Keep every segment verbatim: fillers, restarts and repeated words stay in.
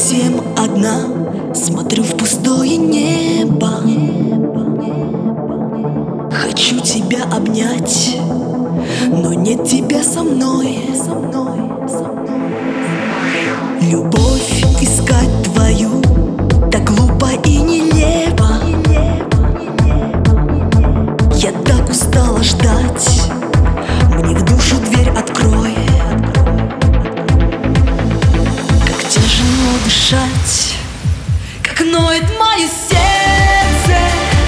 совсем одна, смотрю в пустое небо. Хочу тебя обнять, но нет тебя со мной. Любовь искать твою так глупо и нелепо. Я так устала ждать, мне в душу дверь открой. Как тяжело дышать, как ноет мое сердце,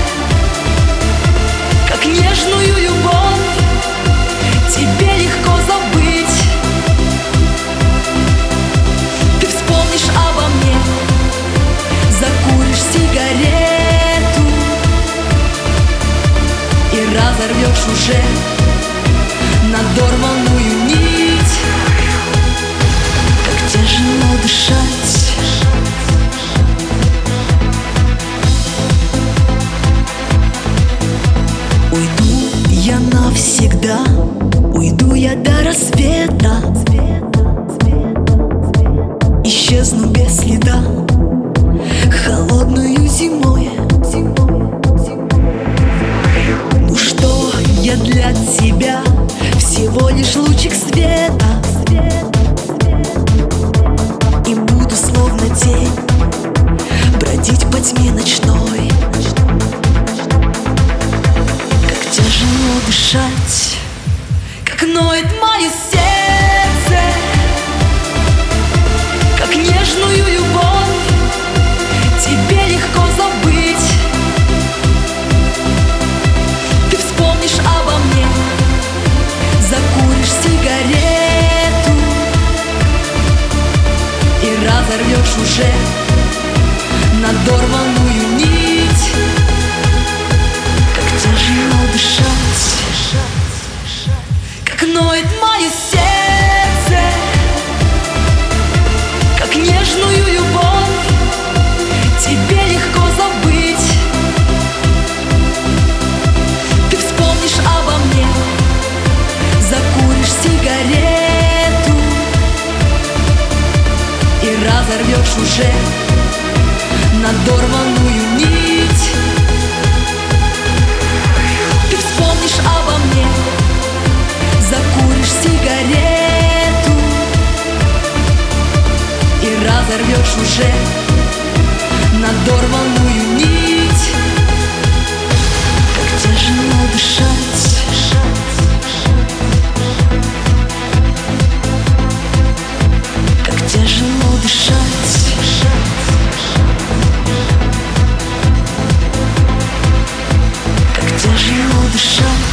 как нежную любовь тебе легко забыть. Ты вспомнишь обо мне, закуришь сигарету и разорвешь уже надорванную нить. Как тяжело дышать. Уйду я навсегда, уйду я до рассвета, исчезну без следа холодную зимой. Ну что я для тебя, всего лишь лучик света, и буду словно тень бродить по тьме ночной. Как тяжело дышать, как ноет мое сердце, как нежную любовь тебе легко забыть. Ты вспомнишь обо мне, закуришь сигарету и разорвешь уже надорванную нить. Как тяжело дышать, как ноет мое сердце, как нежную любовь тебе легко забыть. Ты вспомнишь обо мне, закуришь сигарету и разорвешь уже надорванную нить. Ты вспомнишь обо мне, закуришь сигарету и разорвешь уже надорванную нить. Как тяжело дышать. Как тяжело дышать. Как тяжело дышать.